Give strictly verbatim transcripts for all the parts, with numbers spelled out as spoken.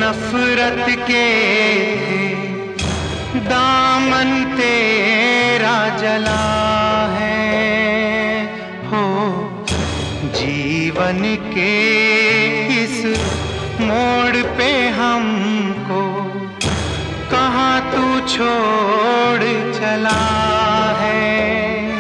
नफरत के दामन तेरा जला है हो। जीवन के इस मोड़ पे हमको कहाँ तू छोड़ चला है।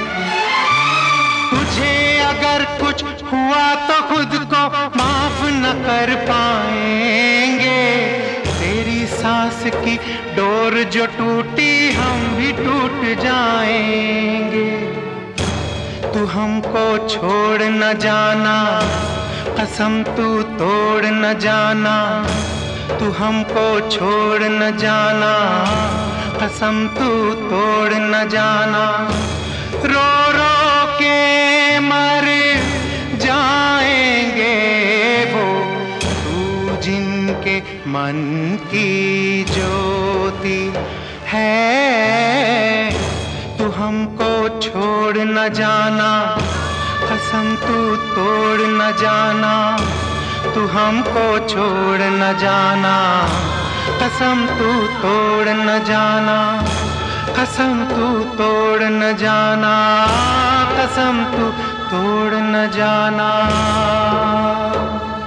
तुझे अगर कुछ हुआ तो खुद को माफ न कर पाएंगे। तेरी सांस की डोर जो टूटी हम भी टूट जाएंगे। तू हमको छोड़ न जाना, कसम तू तोड़ न जाना। तू हमको छोड़ न जाना, कसम तू तोड़ न जाना। रो रो के मर जाएंगे वो तू जिनके मन की ज्योति है। तू हमको छोड़ न जाना, कसम तू तोड़ न जाना। तू हमको छोड़ न जाना, कसम तू तोड़ न जाना। कसम तू तोड़ न जाना, कसम तू तोड़ न जाना।